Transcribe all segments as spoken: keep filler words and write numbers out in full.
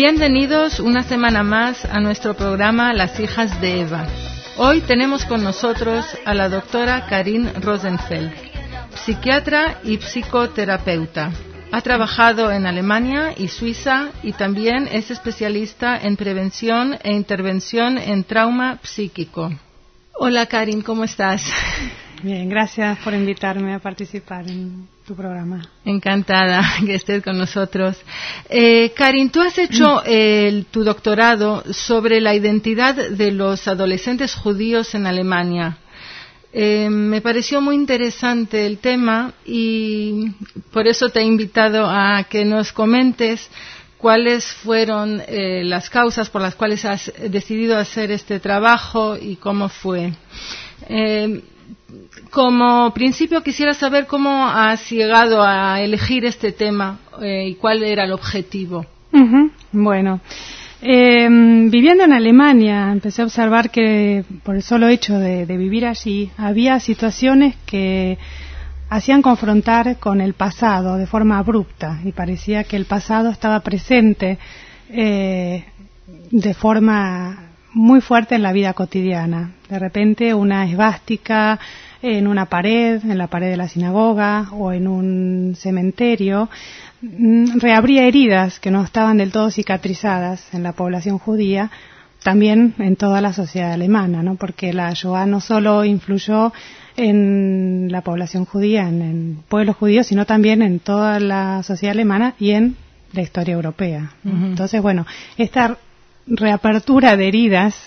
Bienvenidos una semana más a nuestro programa Las hijas de Eva. Hoy tenemos con nosotros a la doctora Karin Rosenfeld, psiquiatra y psicoterapeuta. Ha trabajado en Alemania y Suiza y también es especialista en prevención e intervención en trauma psíquico. Hola Karin, ¿cómo estás? Bien, gracias por invitarme a participar en tu programa. Encantada que estés con nosotros. Eh, Karin, tú has hecho eh, tu doctorado sobre la identidad de los adolescentes judíos en Alemania. Eh, me pareció muy interesante el tema y por eso te he invitado a que nos comentes cuáles fueron eh, las causas por las cuales has decidido hacer este trabajo y cómo fue. Eh, Como principio quisiera saber cómo has llegado a elegir este tema eh, y cuál era el objetivo. Uh-huh. Bueno, eh, viviendo en Alemania empecé a observar que por el solo hecho de, de vivir allí había situaciones que hacían confrontar con el pasado de forma abrupta y parecía que el pasado estaba presente eh, de forma muy fuerte en la vida cotidiana. De repente una esvástica en una pared, en la pared de la sinagoga o en un cementerio, reabría heridas que no estaban del todo cicatrizadas en la población judía, también en toda la sociedad alemana, ¿no? Porque la Shoah no solo influyó en la población judía, en el pueblo judío, sino también en toda la sociedad alemana y en la historia europea, ¿no? Uh-huh. Entonces, bueno, esta reapertura de heridas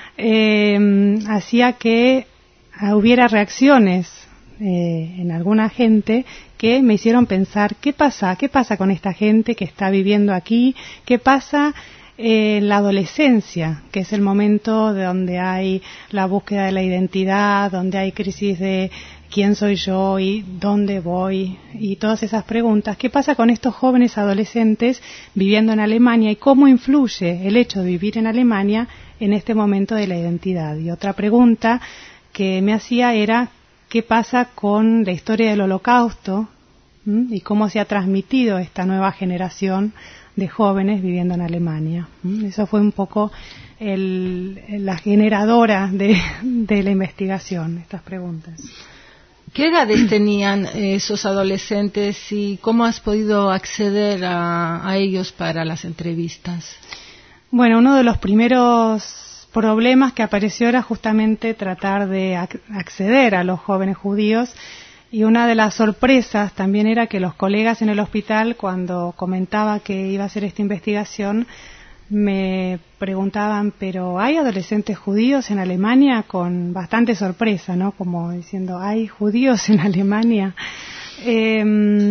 eh, hacía que hubiera reacciones eh, en alguna gente que me hicieron pensar qué pasa, qué pasa con esta gente que está viviendo aquí, qué pasa eh, en la adolescencia, que es el momento de donde hay la búsqueda de la identidad, donde hay crisis de quién soy yo y dónde voy y todas esas preguntas. ¿Qué pasa con estos jóvenes adolescentes viviendo en Alemania y cómo influye el hecho de vivir en Alemania en este momento de la identidad? Y otra pregunta que me hacía era qué pasa con la historia del Holocausto ¿m? y cómo se ha transmitido esta nueva generación de jóvenes viviendo en Alemania. ¿m? Eso fue un poco el, la generadora de, de la investigación, estas preguntas. ¿Qué edades tenían esos adolescentes y cómo has podido acceder a, a ellos para las entrevistas? Bueno, uno de los primeros problemas que apareció era justamente tratar de ac- acceder a los jóvenes judíos y una de las sorpresas también era que los colegas en el hospital, cuando comentaba que iba a hacer esta investigación, me preguntaban, pero ¿hay adolescentes judíos en Alemania? Con bastante sorpresa, ¿no? Como diciendo, ¿hay judíos en Alemania? Eh,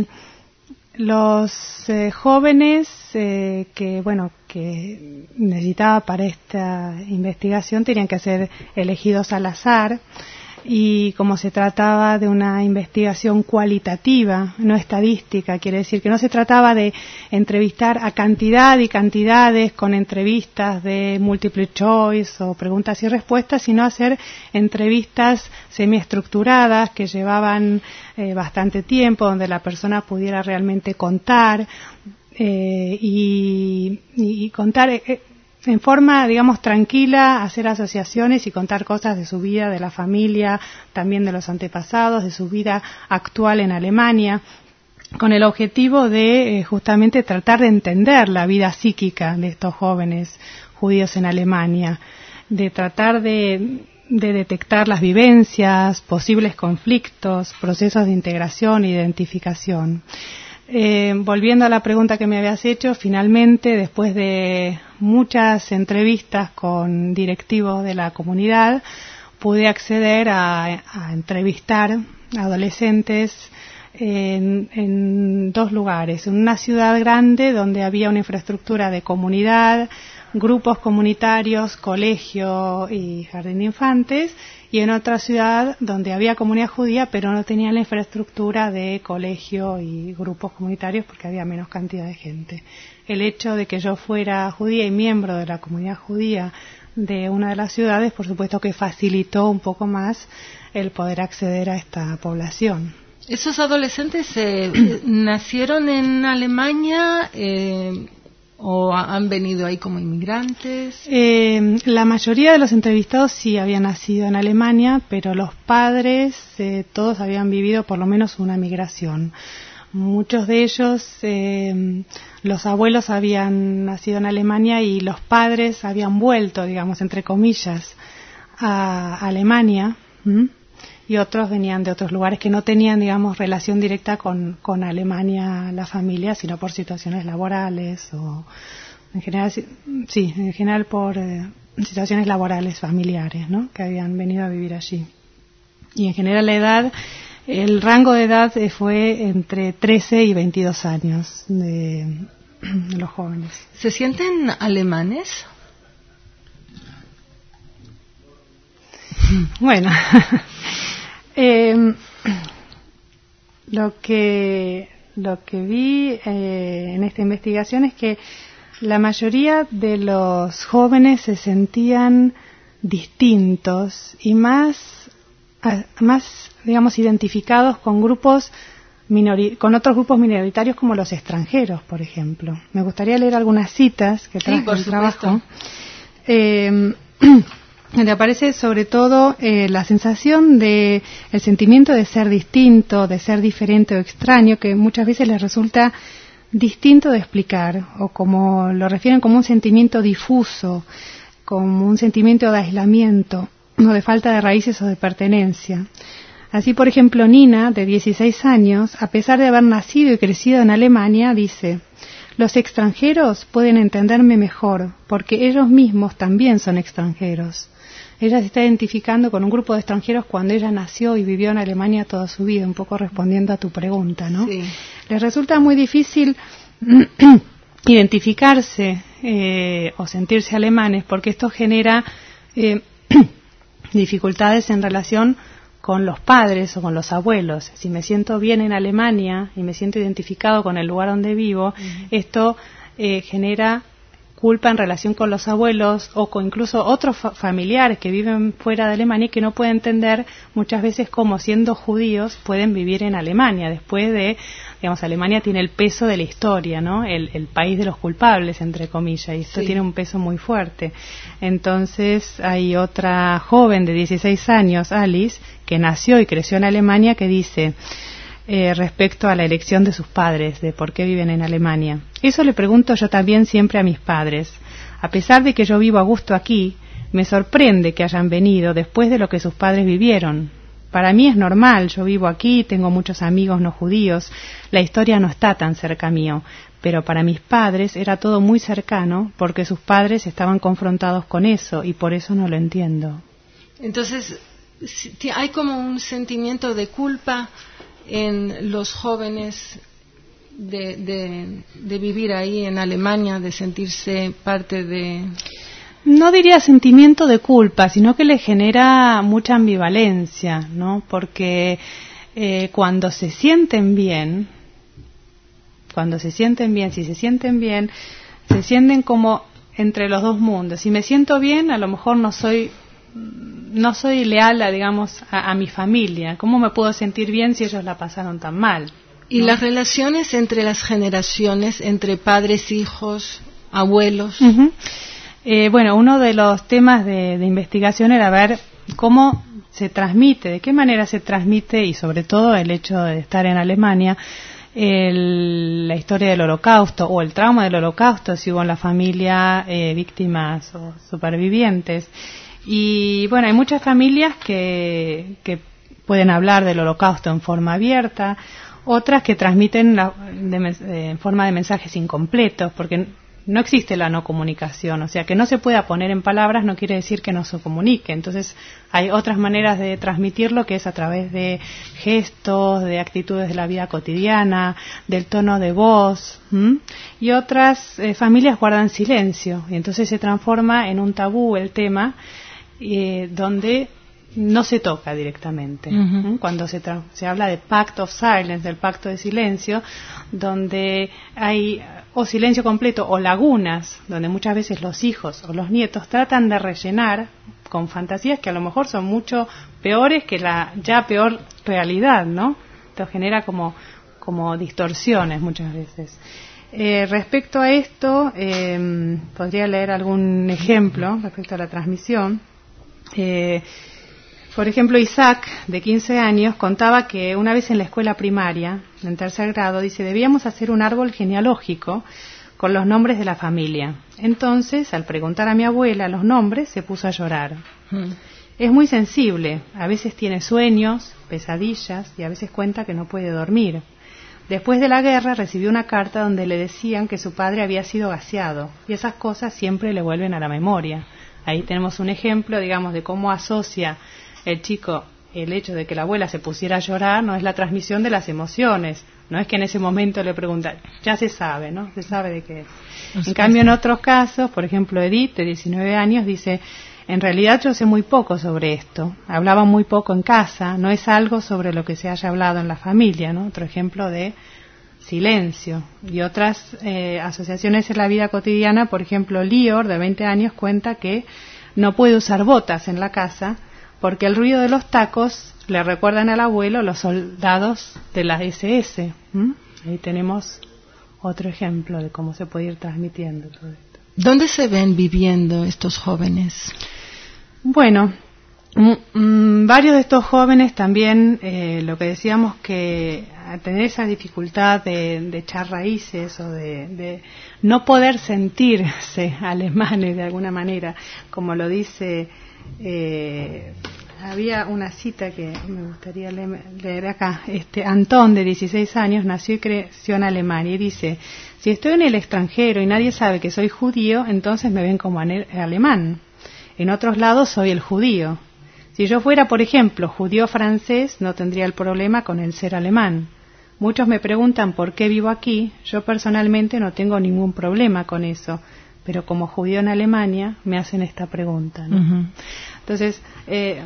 los eh, jóvenes eh, que, bueno, que necesitaba para esta investigación tenían que ser elegidos al azar y como se trataba de una investigación cualitativa, no estadística, quiere decir que no se trataba de entrevistar a cantidad y cantidades con entrevistas de multiple choice o preguntas y respuestas, sino hacer entrevistas semiestructuradas que llevaban eh, bastante tiempo, donde la persona pudiera realmente contar eh, y, y contar eh, en forma, digamos, tranquila, hacer asociaciones y contar cosas de su vida, de la familia, también de los antepasados, de su vida actual en Alemania, con el objetivo de eh, justamente tratar de entender la vida psíquica de estos jóvenes judíos en Alemania, de tratar de, de detectar las vivencias, posibles conflictos, procesos de integración e identificación. Eh, volviendo a la pregunta que me habías hecho, finalmente, después de muchas entrevistas con directivos de la comunidad, pude acceder a, a entrevistar a adolescentes en, en dos lugares. En una ciudad grande donde había una infraestructura de comunidad, grupos comunitarios, colegio y jardín de infantes, y en otra ciudad donde había comunidad judía pero no tenía la infraestructura de colegio y grupos comunitarios porque había menos cantidad de gente. El hecho de que yo fuera judía y miembro de la comunidad judía de una de las ciudades, por supuesto que facilitó un poco más el poder acceder a esta población. ¿Esos adolescentes eh, nacieron en Alemania? Eh, ¿O han venido ahí como inmigrantes? Eh, la mayoría de los entrevistados sí habían nacido en Alemania, pero los padres eh, todos habían vivido por lo menos una migración. Muchos de ellos, eh, los abuelos habían nacido en Alemania y los padres habían vuelto, digamos, entre comillas, a Alemania. ¿m? Y otros venían de otros lugares que no tenían, digamos, relación directa con, con Alemania, la familia, sino por situaciones laborales o, en general, sí, en general por eh, situaciones laborales familiares, ¿no? Que habían venido a vivir allí. Y en general la edad, el rango de edad fue entre trece y veintidós años de, de los jóvenes. ¿Se sienten alemanes? Bueno. Eh, lo que lo que vi eh, en esta investigación es que la mayoría de los jóvenes se sentían distintos y más a, más digamos identificados con grupos minori- con otros grupos minoritarios como los extranjeros, por ejemplo. Me gustaría leer algunas citas que traje sí, por del trabajo. supuesto. Eh, donde aparece sobre todo eh, la sensación de el sentimiento de ser distinto, de ser diferente o extraño, que muchas veces les resulta distinto de explicar, o como lo refieren como un sentimiento difuso, como un sentimiento de aislamiento, o de falta de raíces o de pertenencia. Así, por ejemplo, Nina, de dieciséis años, a pesar de haber nacido y crecido en Alemania, dice: los extranjeros pueden entenderme mejor, porque ellos mismos también son extranjeros. Ella se está identificando con un grupo de extranjeros cuando ella nació y vivió en Alemania toda su vida, un poco respondiendo a tu pregunta, ¿no? Sí. Les resulta muy difícil identificarse eh, o sentirse alemanes, porque esto genera eh, dificultades en relación con los padres o con los abuelos. Si me siento bien en Alemania y me siento identificado con el lugar donde vivo, uh-huh. esto eh, genera culpa en relación con los abuelos o con incluso otros fa- familiares que viven fuera de Alemania y que no pueden entender muchas veces cómo, siendo judíos, pueden vivir en Alemania. Después de, digamos, Alemania tiene el peso de la historia, ¿no? El, el país de los culpables, entre comillas, y esto sí. tiene un peso muy fuerte. Entonces hay otra joven de dieciséis años, Alice, que nació y creció en Alemania, que dice eh, respecto a la elección de sus padres, de por qué viven en Alemania: eso le pregunto yo también siempre a mis padres. A pesar de que yo vivo a gusto aquí, me sorprende que hayan venido después de lo que sus padres vivieron. Para mí es normal, yo vivo aquí, tengo muchos amigos no judíos, la historia no está tan cerca mío, pero para mis padres era todo muy cercano porque sus padres estaban confrontados con eso y por eso no lo entiendo. Entonces, hay como un sentimiento de culpa en los jóvenes de, de, de vivir ahí en Alemania, de sentirse parte de... No diría sentimiento de culpa, sino que le genera mucha ambivalencia, ¿no? Porque eh, cuando se sienten bien, cuando se sienten bien, si se sienten bien, se sienten como entre los dos mundos. Si me siento bien, a lo mejor no soy no soy leal a, digamos, a, a mi familia. ¿Cómo me puedo sentir bien si ellos la pasaron tan mal? Y ¿no? Las relaciones entre las generaciones, entre padres, hijos, abuelos. Uh-huh. Eh, bueno, uno de los temas de, de investigación era ver cómo se transmite, de qué manera se transmite, y sobre todo el hecho de estar en Alemania, el, la historia del Holocausto o el trauma del Holocausto, si hubo en la familia eh, víctimas o supervivientes. Y bueno, hay muchas familias que, que pueden hablar del Holocausto en forma abierta, otras que transmiten la, de, de, en forma de mensajes incompletos, porque no existe la no comunicación, o sea, que no se pueda poner en palabras no quiere decir que no se comunique. Entonces hay otras maneras de transmitirlo, que es a través de gestos, de actitudes de la vida cotidiana, del tono de voz, ¿m? Y otras eh, familias guardan silencio, y entonces se transforma en un tabú el tema, eh, donde no se toca directamente. Uh-huh. Cuando se, tra- se habla de pact of silence, del pacto de silencio, donde hay o silencio completo o lagunas, donde muchas veces los hijos o los nietos tratan de rellenar con fantasías que a lo mejor son mucho peores que la ya peor realidad, ¿no? Esto genera como, como distorsiones muchas veces. Eh, respecto a esto, eh, podría leer algún ejemplo respecto a la transmisión. Eh, por ejemplo, Isaac, de quince años, contaba que una vez en la escuela primaria, en tercer grado, dice, debíamos hacer un árbol genealógico con los nombres de la familia. Entonces, al preguntar a mi abuela los nombres, se puso a llorar. Mm. Es muy sensible, a veces tiene sueños, pesadillas, y a veces cuenta que no puede dormir. Después de la guerra recibió una carta donde le decían que su padre había sido gaseado, y esas cosas siempre le vuelven a la memoria. Ahí tenemos un ejemplo, digamos, de cómo asocia el chico el hecho de que la abuela se pusiera a llorar, no es la transmisión de las emociones, no es que en ese momento le preguntan, ya se sabe, ¿no? Se sabe de qué es. En cambio, en otros casos, por ejemplo, Edith, de diecinueve años, dice, en realidad yo sé muy poco sobre esto, hablaba muy poco en casa, no es algo sobre lo que se haya hablado en la familia, ¿no? Otro ejemplo de silencio. Y otras eh, asociaciones en la vida cotidiana, por ejemplo, Lior, de veinte años, cuenta que no puede usar botas en la casa porque el ruido de los tacos le recuerdan al abuelo los soldados de la ese ese. ¿Mm? Ahí tenemos otro ejemplo de cómo se puede ir transmitiendo todo esto. ¿Dónde se ven viviendo estos jóvenes? Bueno, mm, varios de estos jóvenes también, eh, lo que decíamos que a tener esa dificultad de, de echar raíces o de, de no poder sentirse alemanes de alguna manera, como lo dice... Eh, había una cita que me gustaría leer, leer acá. Este Antón, de dieciséis años, nació y creció en Alemania y dice, si estoy en el extranjero y nadie sabe que soy judío, entonces me ven como alemán. En otros lados soy el judío. Si yo fuera, por ejemplo, judío francés, no tendría el problema con el ser alemán. Muchos me preguntan por qué vivo aquí. Yo personalmente no tengo ningún problema con eso. Pero como judío en Alemania me hacen esta pregunta, ¿no? Uh-huh. Entonces, eh,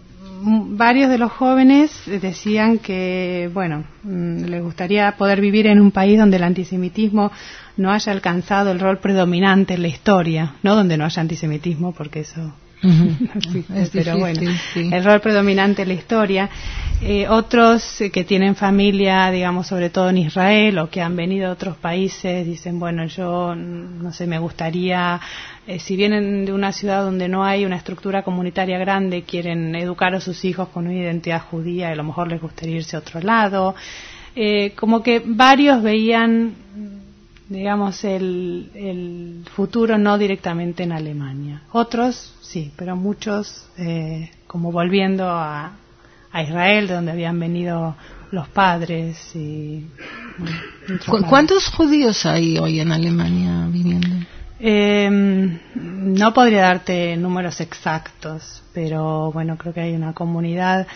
m- varios de los jóvenes decían que, bueno, m- les gustaría poder vivir en un país donde el antisemitismo no haya alcanzado el rol predominante en la historia, no donde no haya antisemitismo, porque eso... Uh-huh. no existe, es pero difícil, bueno, sí. El rol predominante en la historia. Eh, otros eh, que tienen familia, digamos, sobre todo en Israel o que han venido a otros países, dicen, bueno, yo, no sé, me gustaría, eh, si vienen de una ciudad donde no hay una estructura comunitaria grande, quieren educar a sus hijos con una identidad judía y a lo mejor les gustaría irse a otro lado. Eh, como que varios veían, digamos, el, el futuro no directamente en Alemania. Otros sí, pero muchos eh, como volviendo a, a Israel, de donde habían venido los padres. Y ¿Cu- ¿Cuántos judíos hay hoy en Alemania viviendo? Eh, no podría darte números exactos, pero bueno, creo que hay una comunidad.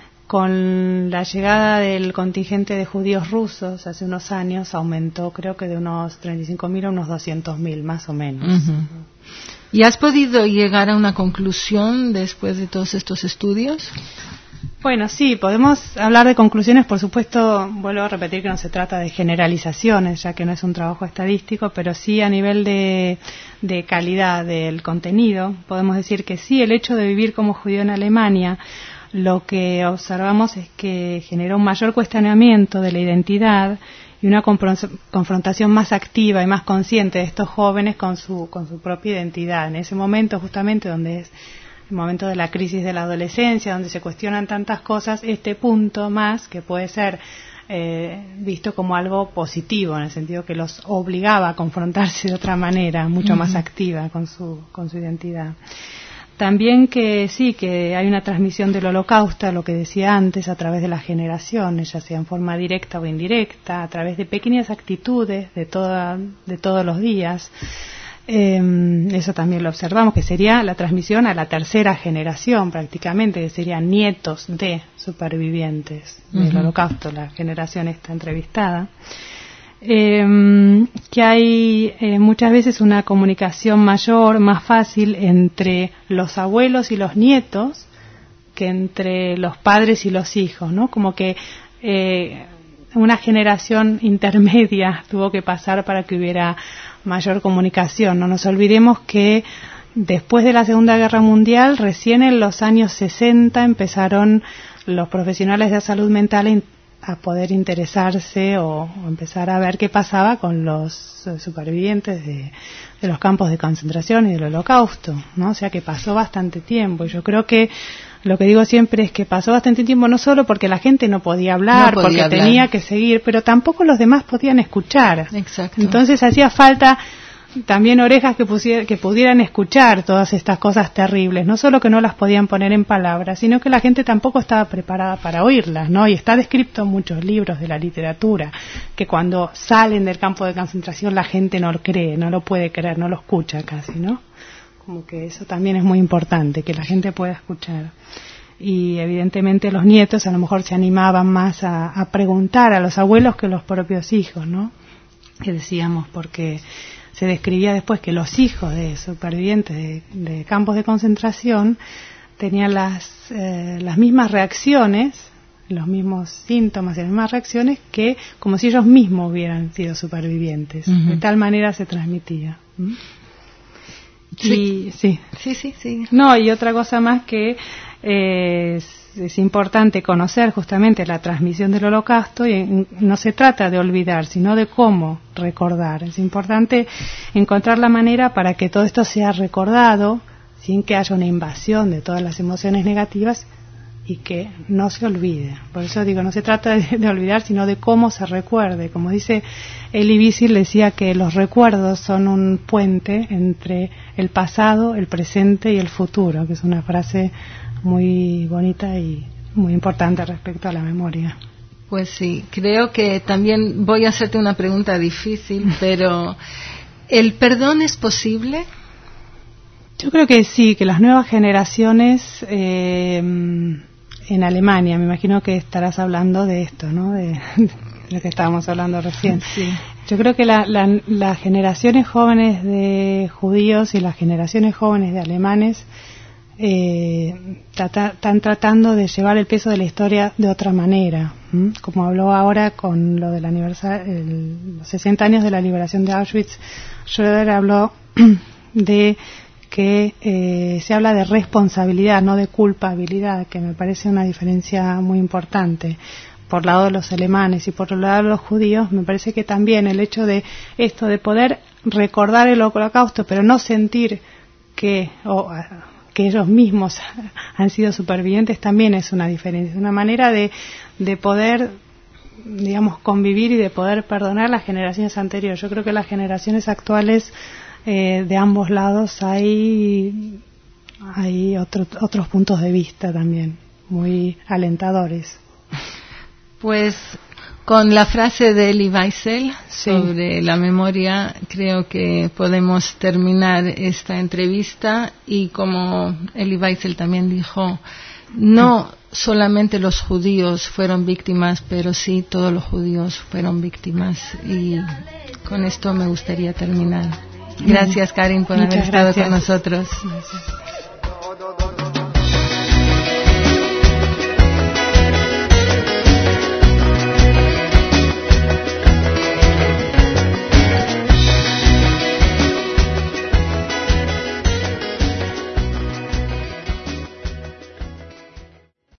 Con la llegada del contingente de judíos rusos hace unos años aumentó, creo que de unos treinta y cinco mil a unos doscientos mil, más o menos. Uh-huh. ¿Y has podido llegar a una conclusión después de todos estos estudios? Bueno, sí, podemos hablar de conclusiones. Por supuesto, vuelvo a repetir que no se trata de generalizaciones, ya que no es un trabajo estadístico, pero sí a nivel de, de calidad del contenido. Podemos decir que sí, el hecho de vivir como judío en Alemania, lo que observamos es que generó un mayor cuestionamiento de la identidad y una confrontación más activa y más consciente de estos jóvenes con su con su propia identidad. En ese momento, justamente, donde es el momento de la crisis de la adolescencia, donde se cuestionan tantas cosas, este punto más que puede ser eh, visto como algo positivo, en el sentido que los obligaba a confrontarse de otra manera, mucho uh-huh. más activa con su con su identidad. También que sí, que hay una transmisión del Holocausto, lo que decía antes, a través de las generaciones, ya sea en forma directa o indirecta, a través de pequeñas actitudes de toda, de todos los días. Eh, eso también lo observamos, que sería la transmisión a la tercera generación prácticamente, que serían nietos de supervivientes uh-huh. del Holocausto, la generación esta entrevistada. Eh, que hay eh, muchas veces una comunicación mayor, más fácil entre los abuelos y los nietos que entre los padres y los hijos, ¿no? Como que eh, una generación intermedia tuvo que pasar para que hubiera mayor comunicación. No nos olvidemos que después de la Segunda Guerra Mundial, recién en los años sesenta empezaron los profesionales de salud mental a poder interesarse o, o empezar a ver qué pasaba con los eh, supervivientes de, de los campos de concentración y del Holocausto, ¿no? O sea que pasó bastante tiempo, y yo creo que lo que digo siempre es que pasó bastante tiempo no solo porque la gente no podía hablar, no podía porque hablar. Tenía que seguir, pero tampoco los demás podían escuchar. Exacto. Entonces hacía falta también orejas que, pusiera, que pudieran escuchar todas estas cosas terribles, no solo que no las podían poner en palabras, sino que la gente tampoco estaba preparada para oírlas, ¿no? Y está descrito en muchos libros de la literatura, que cuando salen del campo de concentración la gente no lo cree, no lo puede creer, no lo escucha casi, ¿no? Como que eso también es muy importante, que la gente pueda escuchar. Y evidentemente los nietos a lo mejor se animaban más a, a preguntar a los abuelos que los propios hijos, ¿no? Que decíamos, porque se describía después que los hijos de supervivientes de, de campos de concentración tenían las, eh, las mismas reacciones, los mismos síntomas y las mismas reacciones que como si ellos mismos hubieran sido supervivientes. Uh-huh. De tal manera se transmitía. ¿Mm? Sí. Y, sí. sí, sí, sí. No, y otra cosa más que eh, es, es importante conocer justamente la transmisión del Holocausto, y no se trata de olvidar, sino de cómo recordar. Es importante encontrar la manera para que todo esto sea recordado sin que haya una invasión de todas las emociones negativas y que no se olvide. Por eso digo, no se trata de, de olvidar, sino de cómo se recuerde. Como dice Elie Wiesel, decía que los recuerdos son un puente entre el pasado, el presente y el futuro, que es una frase muy bonita y muy importante respecto a la memoria. Pues sí, creo que también voy a hacerte una pregunta difícil, pero ¿el perdón es posible? Yo creo que sí, que las nuevas generaciones eh, en Alemania, me imagino que estarás hablando de esto, ¿no? De, de lo que estábamos hablando recién. Sí. Yo creo que la, la, las generaciones jóvenes de judíos y las generaciones jóvenes de alemanes eh, trata, están tratando de llevar el peso de la historia de otra manera, ¿m? Como habló ahora con lo del aniversario, el, los sesenta años de la liberación de Auschwitz. Schröder habló de que eh, se habla de responsabilidad, no de culpabilidad, que me parece una diferencia muy importante. Por lado de los alemanes y por el lado de los judíos, me parece que también el hecho de esto de poder recordar el Holocausto, pero no sentir que, o, que ellos mismos han sido supervivientes, también es una diferencia, una manera de, de poder, digamos, convivir y de poder perdonar las generaciones anteriores. Yo creo que las generaciones actuales eh, de ambos lados hay, hay otro, otros puntos de vista también, muy alentadores. Pues con la frase de Elie Wiesel sí. sobre la memoria, creo que podemos terminar esta entrevista. Y como Elie Wiesel también dijo, no solamente los judíos fueron víctimas, pero sí todos los judíos fueron víctimas. Y con esto me gustaría terminar. Gracias, Karin, por Muchas haber estado gracias. con nosotros. Gracias.